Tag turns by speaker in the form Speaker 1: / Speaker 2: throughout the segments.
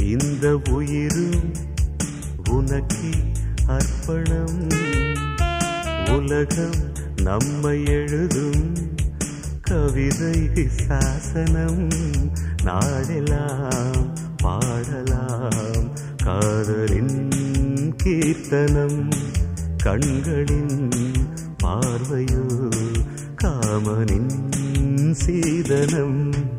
Speaker 1: இந்த உயிரும் உனக்கே அர்ப்பணம். உலகம் நம்மை எழுதும் கவிதை சாசனம். நாடெல்லாம் பாடலாம் காதலின் கீர்த்தனம். கண்களின் பார்வையோ காமனின் சீதனம்.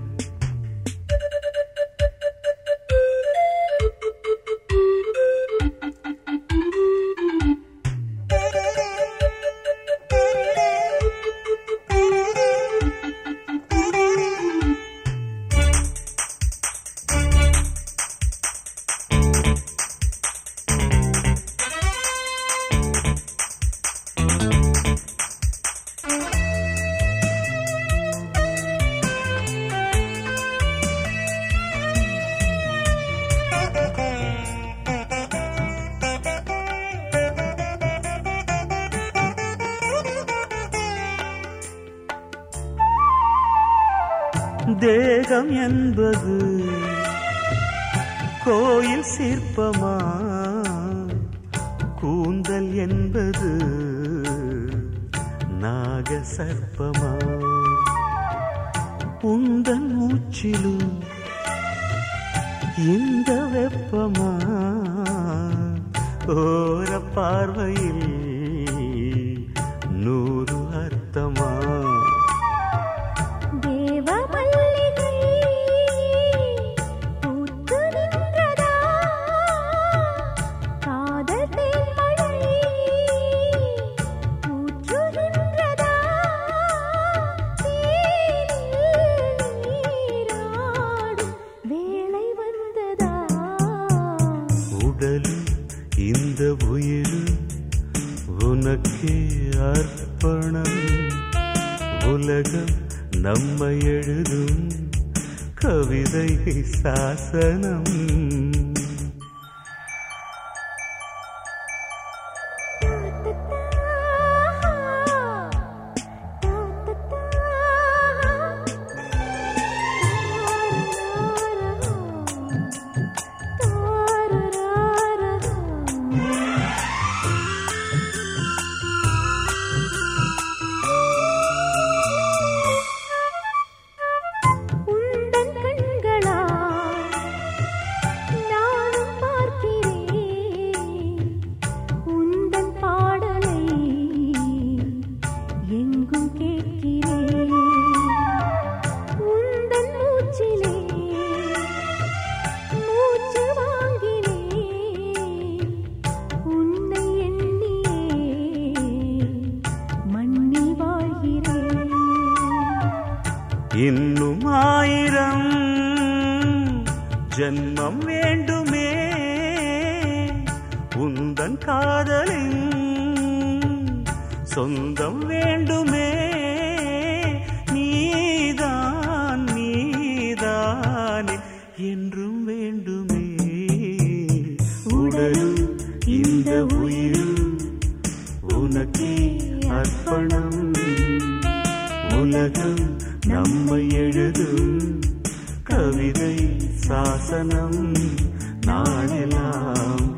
Speaker 1: தேகம் என்பது கோயில் சிற்பமா, கூந்தல் என்பது நாக சர்ப்பமா. உந்தன் மூச்சிலும் இந்த வெப்பமா, ஓர பார்வையில் 100 அர்த்தமா. இந்த உயிர் உனக்கே அர்ப்பணம். உலகம் நம்மை எழுதும் கவிதை சாசனம். இன்னும் 1000 ஜன்மம் வேண்டுமே உந்தன் காதலின் சொந்தம் வேண்டுமே. நீதான் நீதானே என்றும் வேண்டுமே. உடலும் இந்த உயிரும் உனக்கே அர்ப்பணம். உலகம் நம்மை எழுதும் கவிதை சாசனம். நாளெல்லாம்